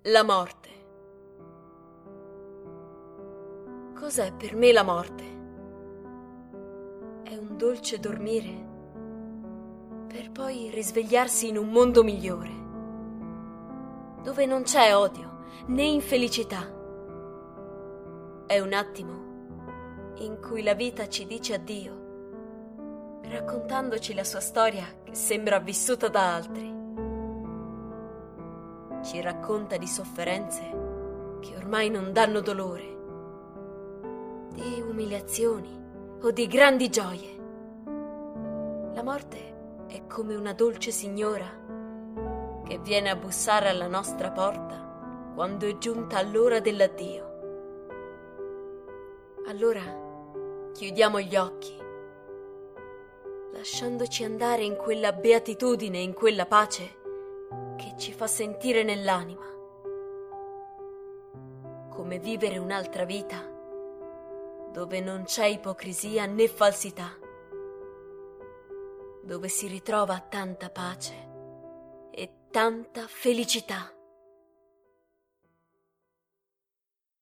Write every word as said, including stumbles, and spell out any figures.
La morte. Cos'è per me la morte? È un dolce dormire per poi risvegliarsi in un mondo migliore, dove non c'è odio né infelicità. È un attimo in cui la vita ci dice addio, raccontandoci la sua storia che sembra vissuta da altri. Ci racconta di sofferenze che ormai non danno dolore, di umiliazioni o di grandi gioie. La morte è come una dolce signora che viene a bussare alla nostra porta quando è giunta l'ora dell'addio. Allora chiudiamo gli occhi, lasciandoci andare in quella beatitudine, in quella pace che ci fa sentire nell'anima come vivere un'altra vita dove non c'è ipocrisia né falsità, dove si ritrova tanta pace e tanta felicità.